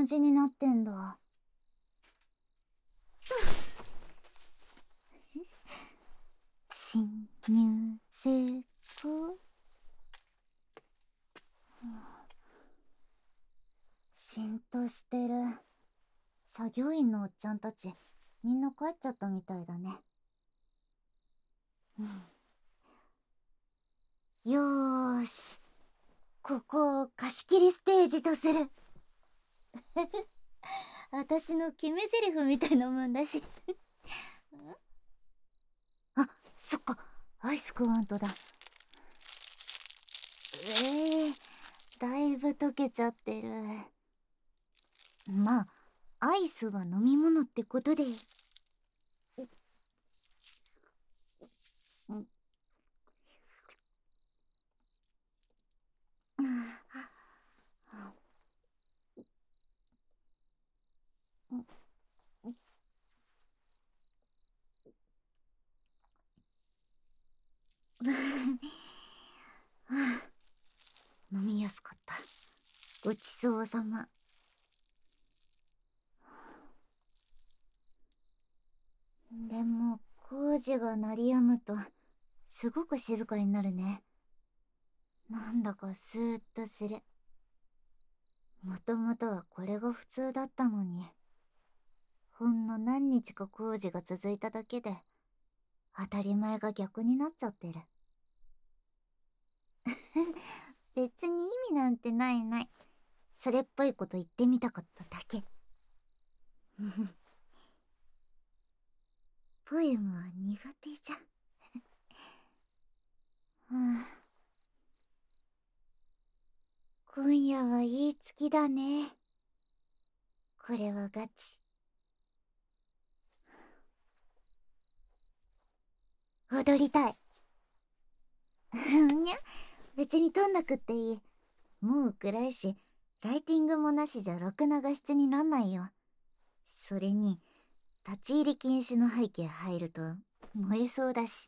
じになってんだ。侵入成功。しんとしてる。作業員のおっちゃんたちみんな帰っちゃったみたいだね。よーし、ここを貸し切りステージとする。私の決め台詞みたいなもんだし。あ、そっか、アイス食わんとだ。だいぶ溶けちゃってる。まあアイスは飲み物ってことで。飲みやすかった。ごちそうさま。でも工事が鳴りやむとすごく静かになるね。なんだかスーッとする。もともとはこれが普通だったのに、ほんの何日か工事が続いただけで当たり前が逆になっちゃってる。別に意味なんてないない。それっぽいこと言ってみたかっただけ。ポエムは苦手じゃん。今夜はいい月だね。これはガチ。踊りたい。にゃ、別に撮んなくっていい。もう暗いし、ライティングもなしじゃろくな画質になんないよ。それに立ち入り禁止の背景入ると燃えそうだし。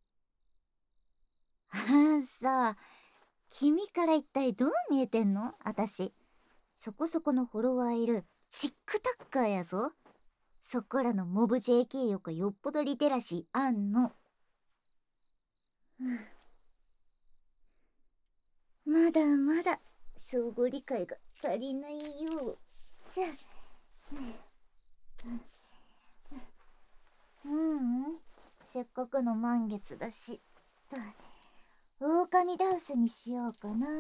さあ、君から一体どう見えてんの？私そこそこのフォロワーいるチックタッカーやぞ。そこらのモブ JK よかよっぽどリテラシーあんの。まだまだ相互理解が足りないようじゃ。せっかくの満月だし、狼ダンスにしようかな。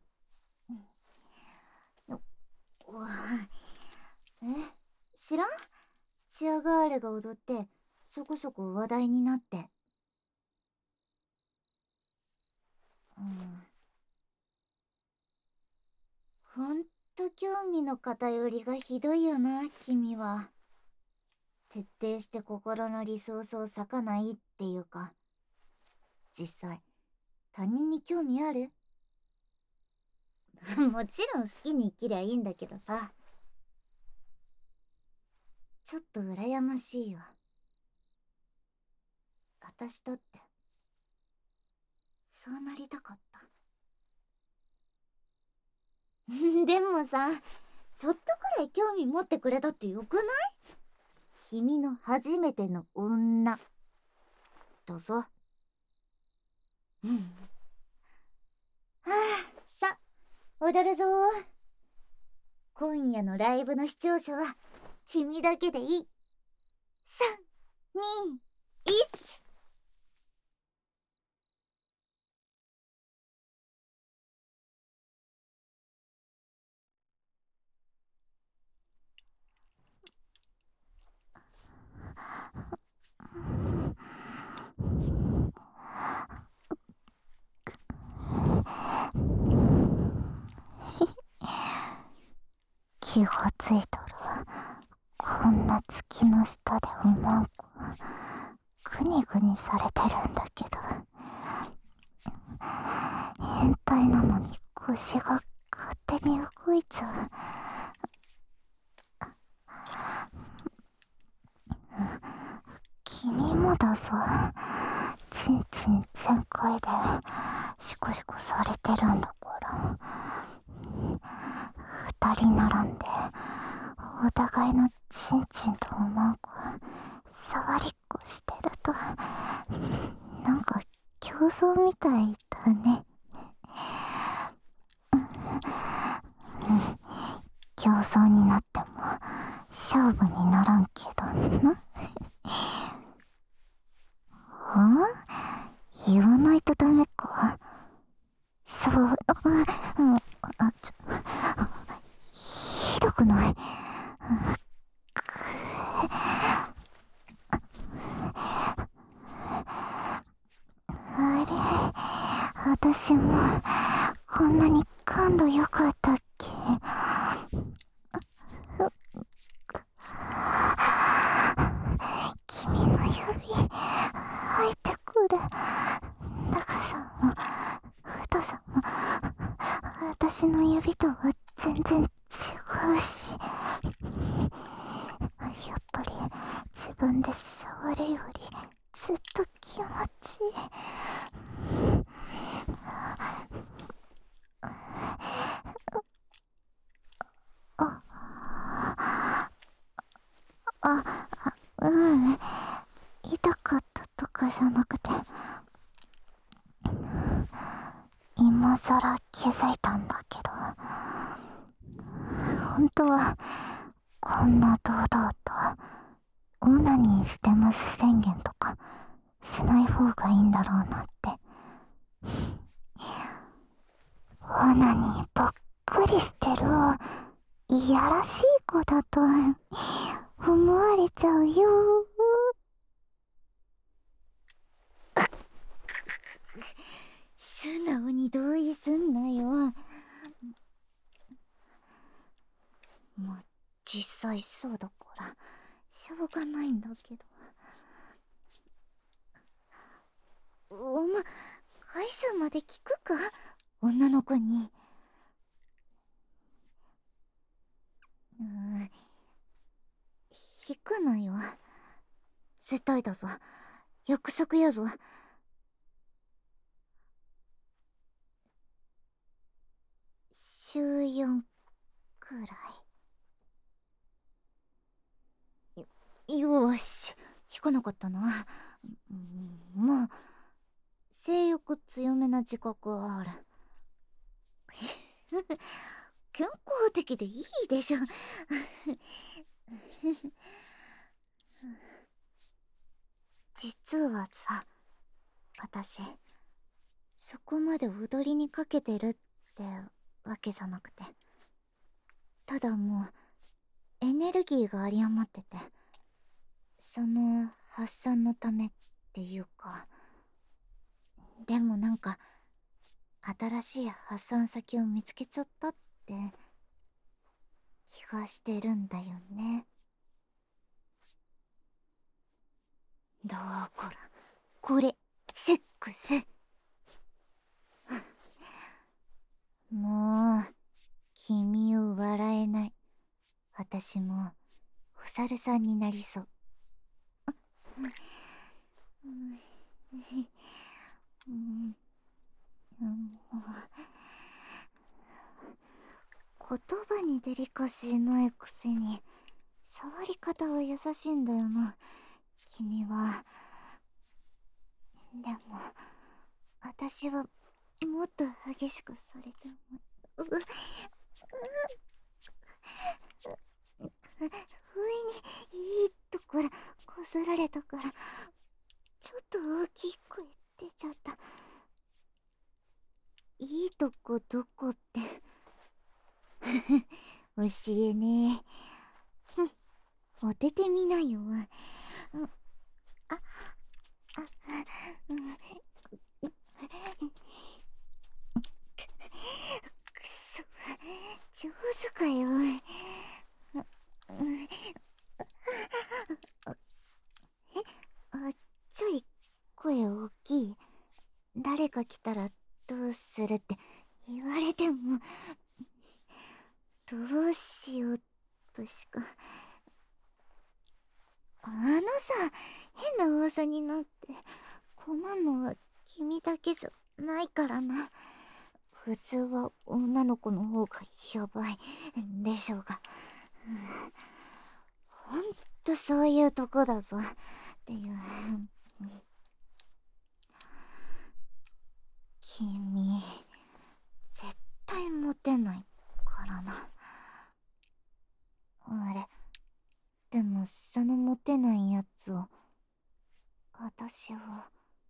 知らん？チアガールが踊ってそこそこ話題になって。ほんと興味の偏りがひどいよな、君は。徹底して心のリソースを割かないっていうか、実際他人に興味ある？もちろん好きに生きりゃいいんだけどさ。ちょっと羨ましいわ。私だってそうなりたかった。でもさ、ちょっとくらい興味持ってくれたってよくない？君の初めての女だぞ。はあ、さ、踊るぞ。今夜のライブの視聴者は君だけでいい。3、2、1。気がついたらこんな月の下でおまんこグニグニされてるんだけど、変態なのに腰が勝手に動いちゃう。君もだぞ。ちんちん全開でシコシコされてるんだから、二人並んでお互いのチンチンとおまんこ触りっこしてるとなんか競争みたいだね。競争になっても勝負にならんけどな。言わないとダメか。そう、ひどくない？あれ、私もこんなに感度良かったっけ？君の指入ってくる。高さも太さも私の指とは全然違うし、やっぱり自分で触るよりずっと気持ちいい。うん、痛かったとかじゃなくて、今さら気づいたんだけど、本当はこんな堂々とオナニーしてます宣言とかしない方がいいんだろうなって。オナニーばっかりしてるいやらしい子だと思われちゃうよ。素直に同意すんなよ。まあ実際そうだからしょうがないんだけど。回数まで聞くか、女の子に。引くなよ。絶対だぞ。約束やぞ。週4くらい。よーし、引かなかったな。まあ性欲強めな自覚はある。健康的でいいでしょ。実はさ、私そこまで踊りにかけてるってわけじゃなくて、ただもうエネルギーが有り余ってて、その発散のためっていうか。でもなんか新しい発散先を見つけちゃったって気がしてるんだよね。だからこれセックス。もう君を笑えない。私もお猿さんになりそう。言葉にデリカシーないくせに触り方は優しいんだよな、君は。でも私はもっと激しくされても不意にいいところこすられたからちょっと大きい声出ちゃった。いいとこどこって教えねえ。当ててみなよ。あ、くそ、上手かよ。ちょい声大きい。誰か来たらどうするって言われてもどうしようとしか。さ、変な噂になって困んのは君だけじゃないからな。普通は女の子の方がやばいでしょうが。 とそういうとこだぞっていう。君絶対モテないからな。あれ、でもそのモテないやつを私は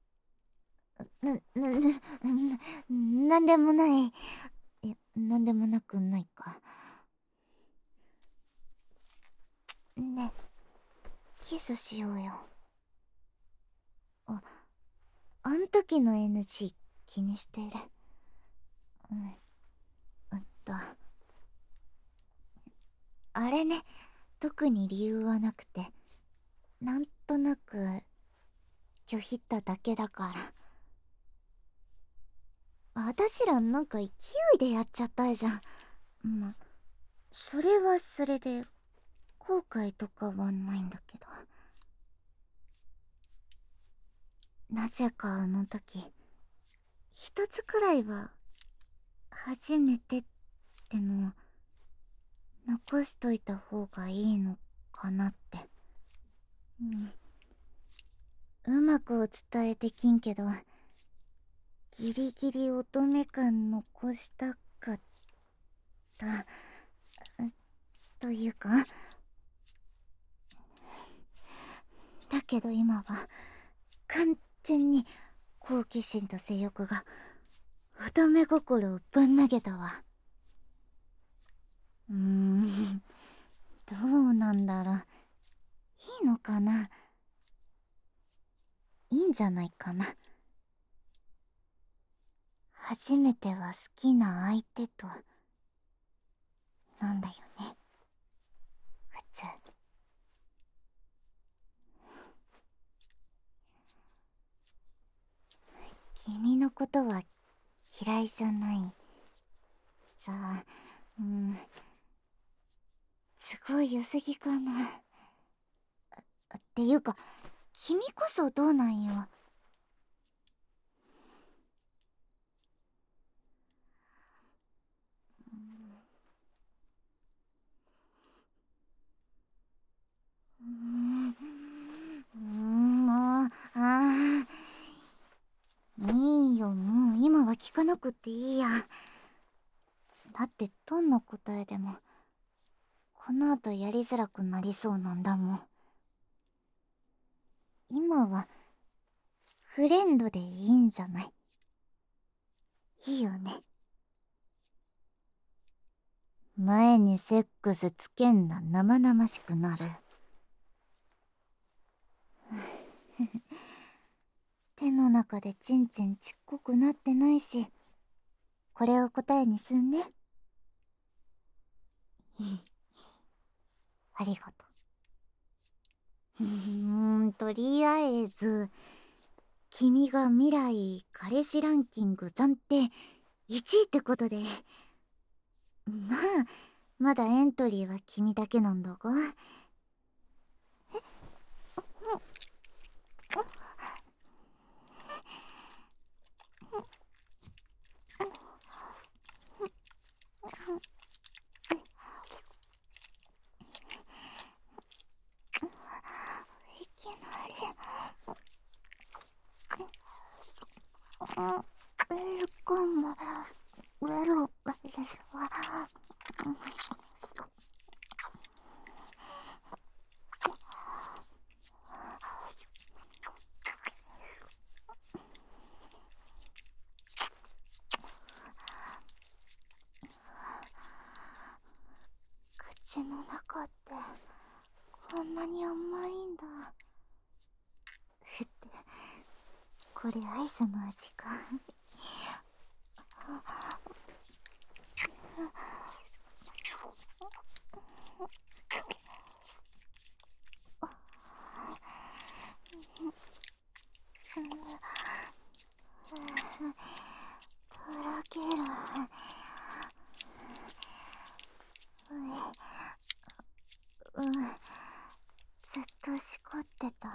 なんでもない。いや、なんでもなくないか。ね、キスしようよ。あん時の NG 気にしてる。うん。と、あれね、特に理由はなくて、なんとなく拒否っただけだから。私らなんか勢いでやっちゃったじゃん。ま、それはそれで後悔とかはないんだけど。なぜかあの時、一つくらいは初めてってのを残しといた方がいいのかなって。うまくお伝えできんけど、ギリギリ乙女感残したかったというか、だけど今は完全に好奇心と性欲が乙女心をぶん投げたわ。どうなんだろう。いいのかな。いいんじゃないかな。初めては好きな相手となんだよね、普通。君のことは嫌いじゃない。じゃあ、すごい良すぎかな。っていうか、君こそどうなんよ。もう、いいよ、もう今は聞かなくていいや。だってどんな答えでもこの後やりづらくなりそうなんだもん。今はフレンドでいいんじゃない？いいよね。前にセックスつけんな生々しくなる。手の中でチンチンちっこくなってないし、これを答えにすんね。ありがとう。とりあえず、君が未来彼氏ランキング暫定1位ってことで。まあ、まだエントリーは君だけなんだが。いきなり。今度、ウェルですわ。口の中ってこんなに甘いんだ。って、これアイスの味か。とろける。ずっとしこってた。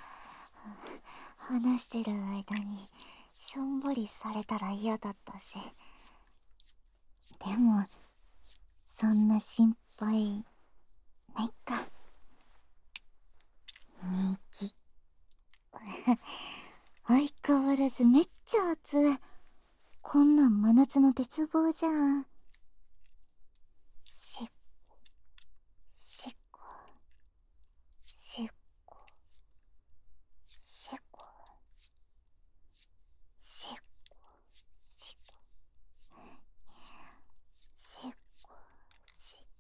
話してる間にしょんぼりされたら嫌だったし。でもそんな心配ないか。 相変わらずめっちゃ暑い。こんなん真夏の鉄棒じゃん。しっこ、しっこ、しっこ、しっこ、しっこ、しっこ、しっこ、しっ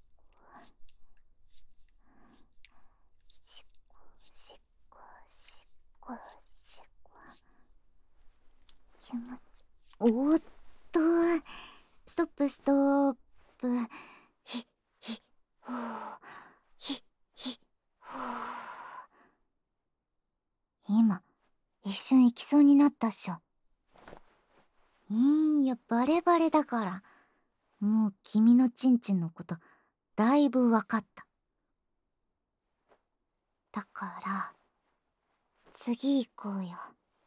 こ、しっこ、しっこ、しっこ。気持ち。おーっと、ストップストップ。ひっひっほー、ひっひっほー。今一瞬行きそうになったっしょ。いいんや、バレバレだから。もう君のチンチンのことだいぶわかった。だから次行こうよ。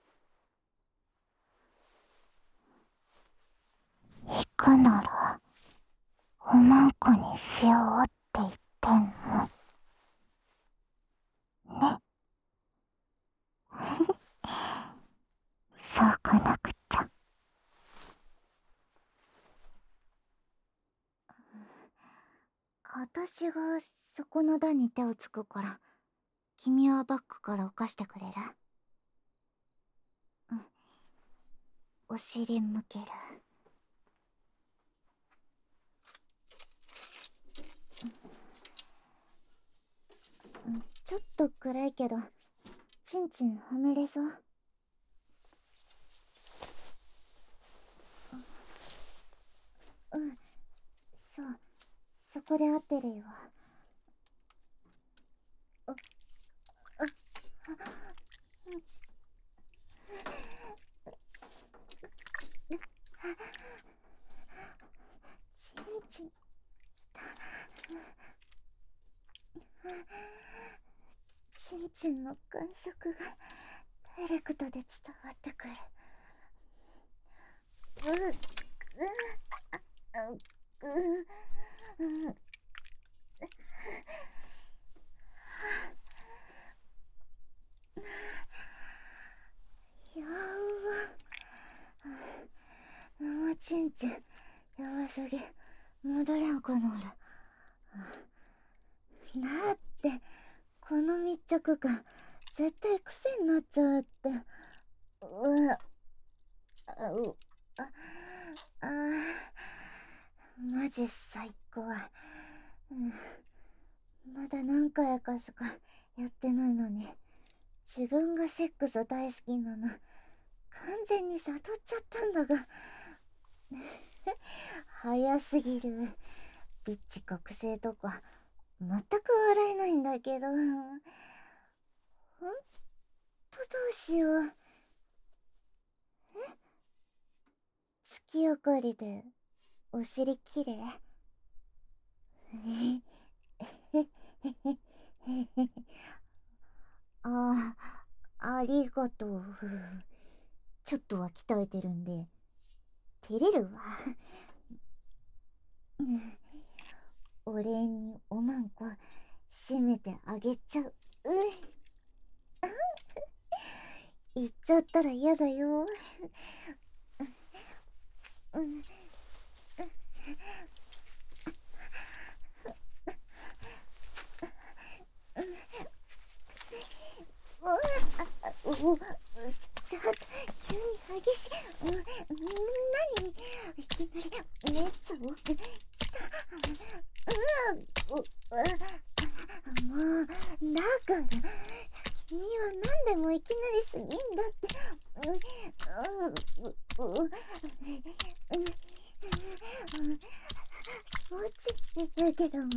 行くならおまんこにしようって言ってんのね。そうこなくちゃ。私がそこの段に手をつくから君はバックから犯してくれる？うん、お尻向ける。ちょっと暗いけどチンチンはめれそう？うん、そう、そこで合ってるよ。チンチンきた。チンチンの感触がダイレクトで伝わってくる。やば。もうチンチンやばすぎ。戻れんくなる。だってこの密着感絶対癖になっちゃうって。マジ最高。まだ何回かしかやってないのに自分がセックス大好きなの完全に悟っちゃったんだが。早すぎる。ビッチ覚醒とか全く笑えないんだけど、ほんとどうしよう。月明かりでお尻きれい？あありがとう。ちょっとは鍛えてるんで照れるわ。お礼におまんこ閉めてあげちゃう。言っちゃったら嫌だよ。ちょっと急に激しい。何いきなりめっちゃ奥来た。もうだから君は何でもいきなりすぎんだって。気持ちいいんだけども、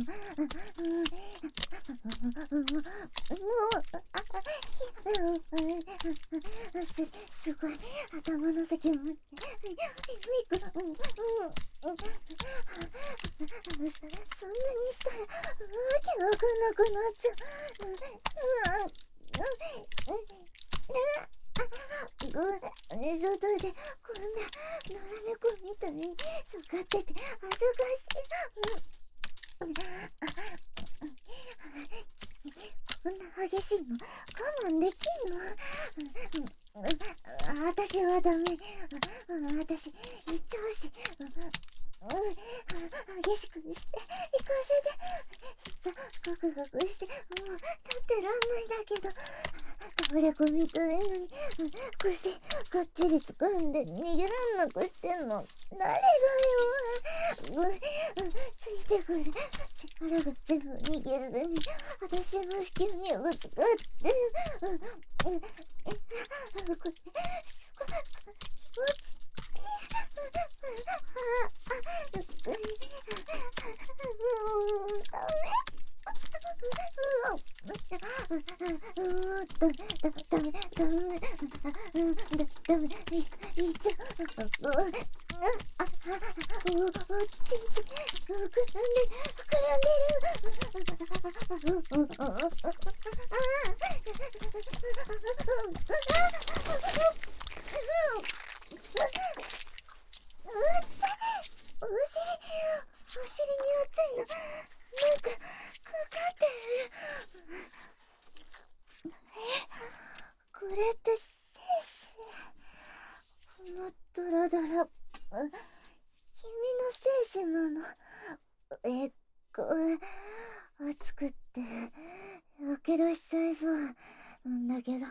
すごい頭の先を持ってそんなにしたらわけわかんなくなっちゃ外でこんな野良猫みたいに育ってて恥ずかしい。こそんな激しいの我慢できんの？私はダメ。私、言っちゃうし。激しくして、行かせて。さ、ガクガクして、もう立ってらんないんだけど。倒れ込みたいのに、腰、がっちり掴んで逃げらんなくしてんの。誰がよ。ついてくる。力が全部逃げずに、私の子宮にぶつかって。これ、すごい、気持ちいい。お尻に熱いの、なんか、かかってる。これって精子？このドラドラ、君の精子なの？熱くって、やけどしちゃいそうなんだけど。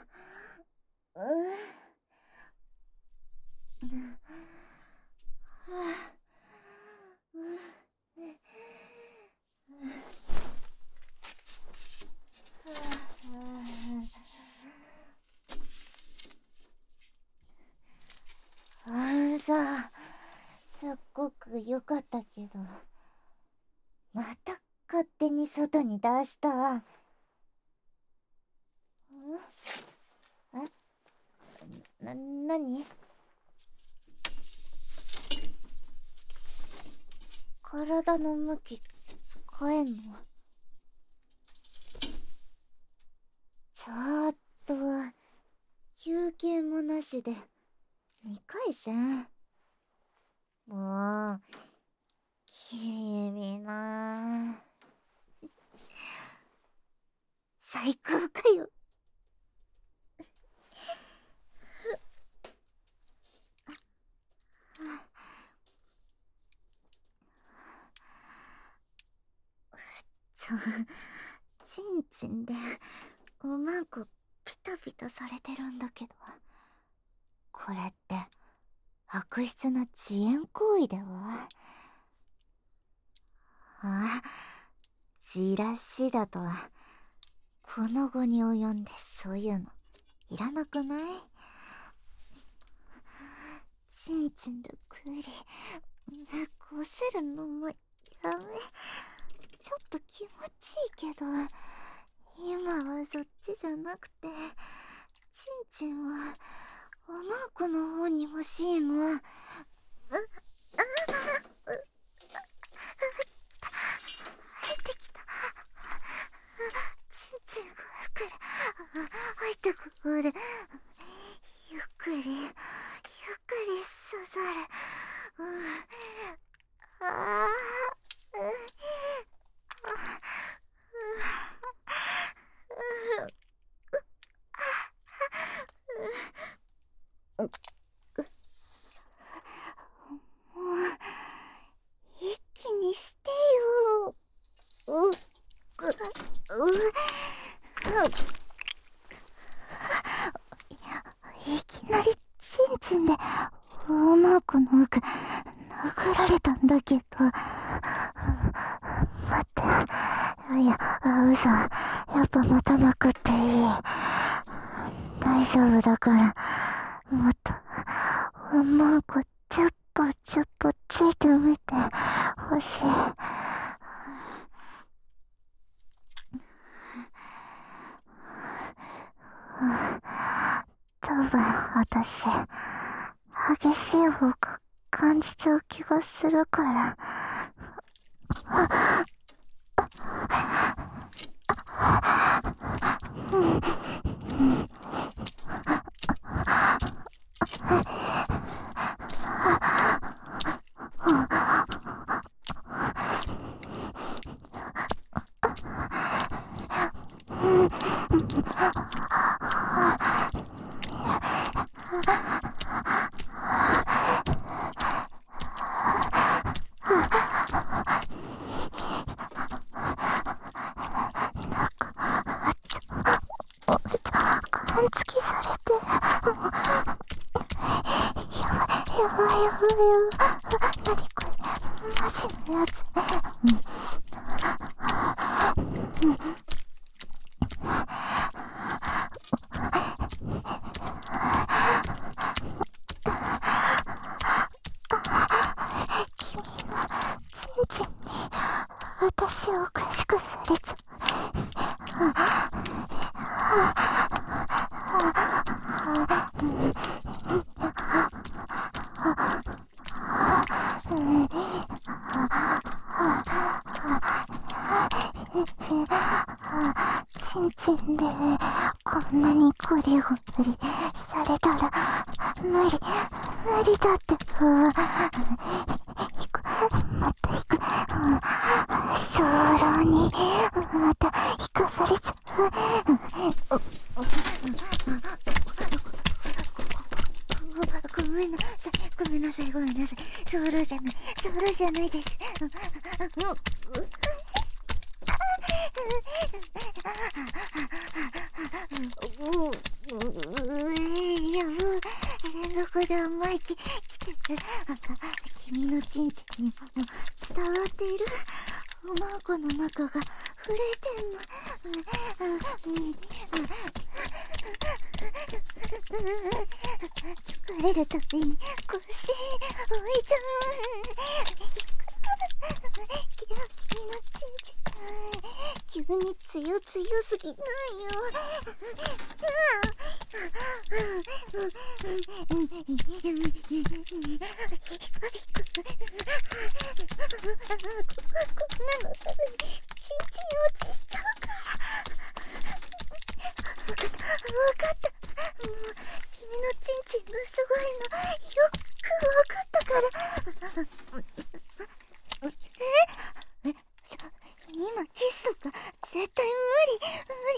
さ、すっごく良かったけど、また勝手に外に出した。何？体の向き変えんの？ちょっと、休憩もなしで2回戦。もう、君なぁ。最高かよ。ちんちんでうまくピタピタされてるんだけど、これって悪質な遅延行為では？じらしだとこの後に及んでそういうのいらなくない？ちんちんでくりこするのもやめ。ちょっと気持ちいいけど、今はそっちじゃなくて、ちんちんはおまんこの方に欲しいの。入ってきた。ちんちんが来る。入ってくる。ゆっくり、ゆっくり刺さる。もう一気にしてよ。いきなりチンチンでウマークの奥殴られたんだけど。待って、いや、嘘、やっぱ待たなくていい。大丈夫だから、もっとウマークチュッポチュッポついてみてほしい。多分私激しい方が感じちゃう気がするから。 感付きされて、やばいやばいやばいよ。何これ、マジのやつ。君のチンチンに私をおかしくされちゃう。チンチンでこんなにゴリゴリされたら無理だって。引く、また引く、空にまた引かされちゃう。ごめんなさい、ごめんなさい、ごめんなさい。ソロじゃないです。いや、どこで甘い来てる。君のチンチンにも伝わっている。おまんこの中が震えてんの。疲れるたびに腰置いちゃう。君のチンチン急に強すぎないよ。こんなのすぐにチンチン落ちしちゃうから。わかった。もう君のチンチンがすごいのよくわかったから。今キスとか絶対無理。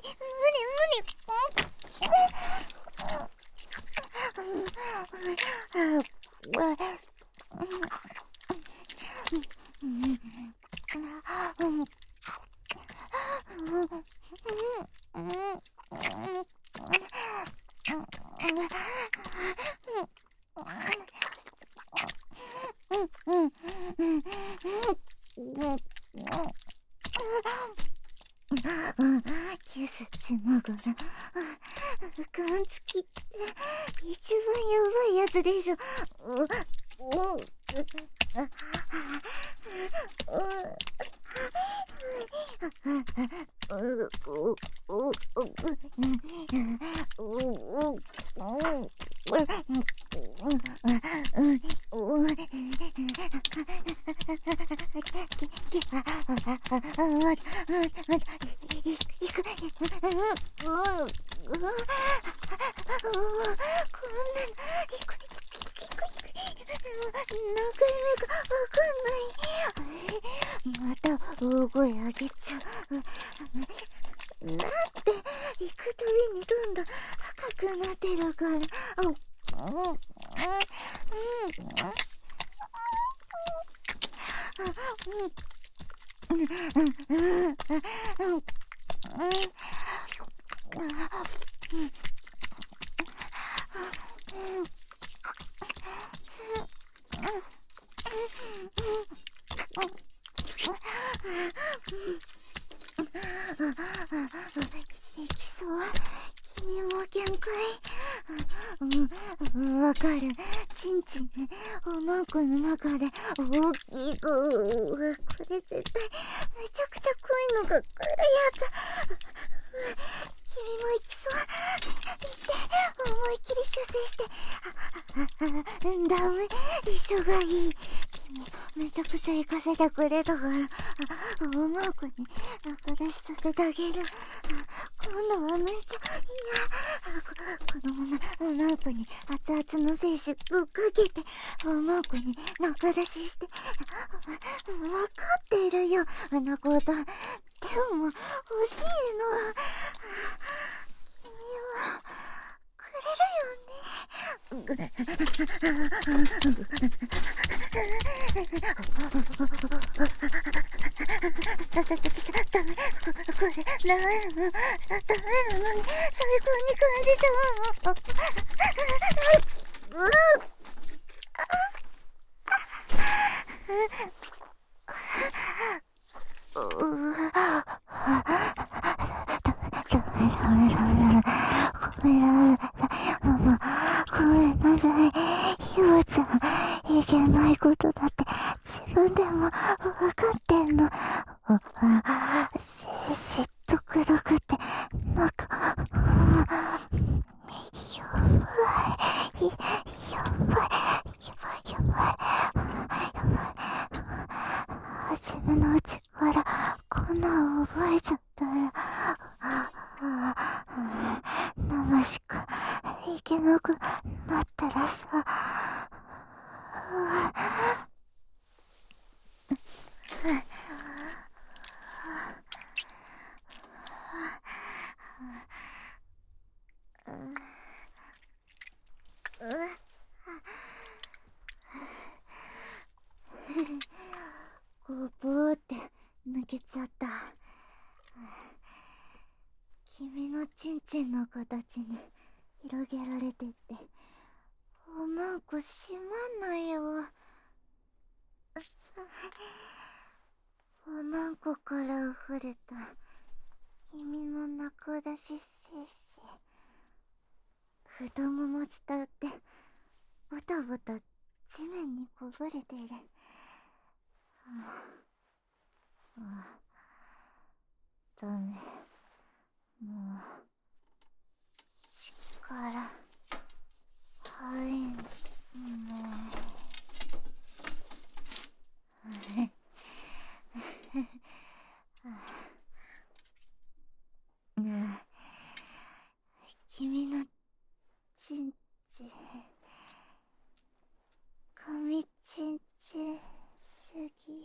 キスしながら感付きって一番やばいやつでしょ。また大声上げちゃう。だって行くたびにどんどん深くなってるから。いきそう。君も限界。わかる。チンチンね、おまんこの中で大きい子。これ絶対めちゃくちゃ濃いのが来るやつ。君も行きそう。行って思いっきり射精して。ダメ、一緒がいい。君めちゃくちゃ行かせてくれたから、おまんこに中出しさせてあげる。今度はめっちゃこのままおまんこに熱々の精子ぶっかけて、おまんこに中出しして。分かってるよ、あんなこと。でも欲しいの。 ダメなのに最高に感じちゃうの。ごめんなさい。ひよちゃん、いけないことだって自分でもわかってんの。嫉妬くどくってなんかやばいやばいやばい初めのうちからこんなん覚えちゃったら生しかいけなくなったらさ。こうブーって抜けちゃった。君のチンチンの形に広げられてっておまんこ閉まんないよ。おまんこから溢れた君の中出し精子、太もも伝ってボタボタ地面にこぼれてる。ダメ、もう力入んない。君のチンチン髪チンチンすぎ。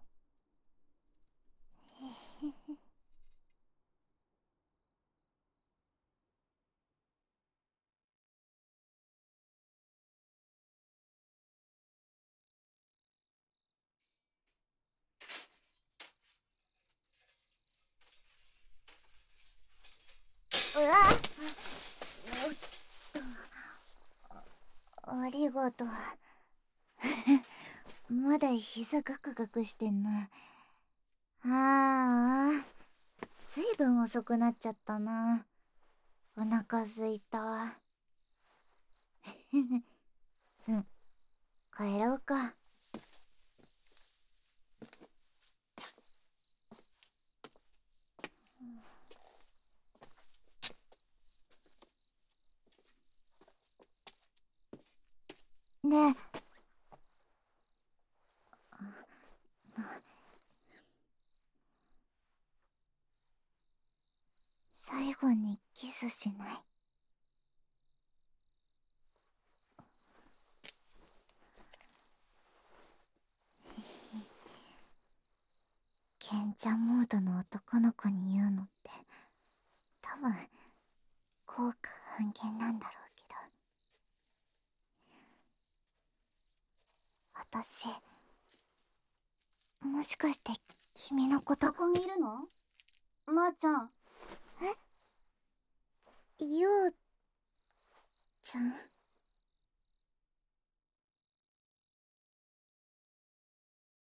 うわっ、ありがとう。まだ膝ガクガクしてんな。ずいぶん遅くなっちゃったな。お腹すいたわ。うん、帰ろうか。ねえ、最後にキスしない？ケンちゃんモードの男の子に言うのって多分効果半減なんだろうけど、私もしかして君のこと。 そこにいるの？まーちゃん。 え、ようちゃん。